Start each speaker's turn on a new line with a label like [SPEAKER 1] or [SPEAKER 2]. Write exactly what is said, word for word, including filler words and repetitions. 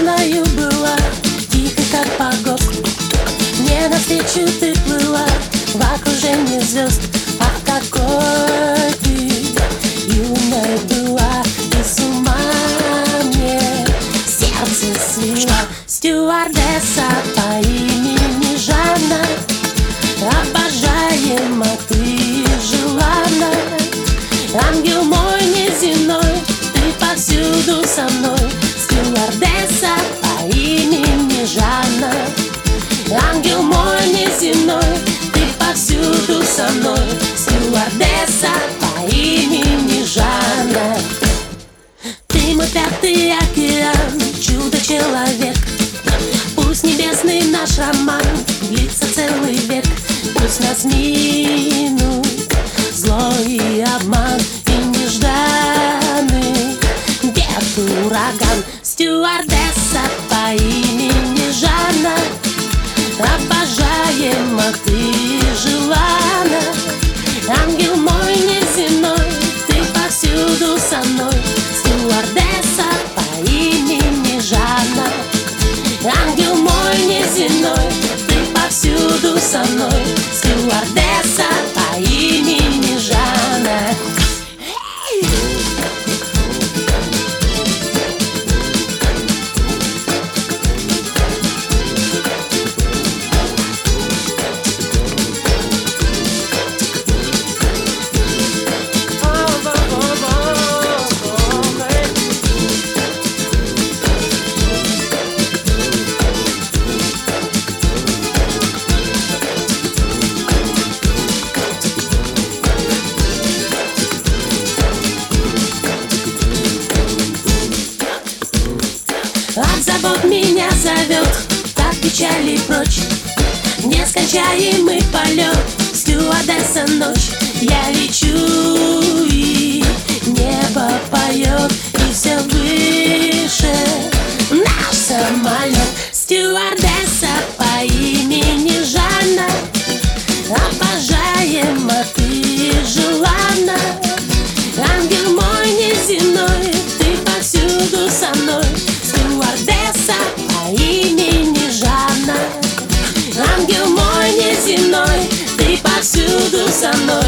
[SPEAKER 1] зеленою была, тихо как погост. Мне навстречу ты плыла в окружении звезд. Ах, какой ты юной была, ты с ума мне сердце свела. Стюардесса по имени Жанна, обожаема ты желанна. Ангел мой неземной, ты повсюду со мной. Стюардесса по имени Жанна, ангел мой неземной, ты повсюду со мной. Стюардесса по имени Жанна. Ты мой пятый океан, чудо-человек. Пусть небесный наш роман длится целый век. Пусть нас минут зло и обман, и нежданный бед, ураган. Стюардесса по имени Жанна, обожаема ты желанна. Ангел мой неземной, ты повсюду со мной. Стюардесса по имени Жанна, ангел мой неземной, ты повсюду со мной. Стюардесса по имени Жанна. От забот меня зовет, так печали прочь. Нескончаемый полет, стюардесса ночь. Я лечу, и небо поет, и все выше наш самолет. Стюардесса по имени Жанна, обожаема ты желанна. Ангел мой неземной, ты повсюду со мной. Стюардесса по имени Жанна, ангел мой неземной, ты повсюду со мной.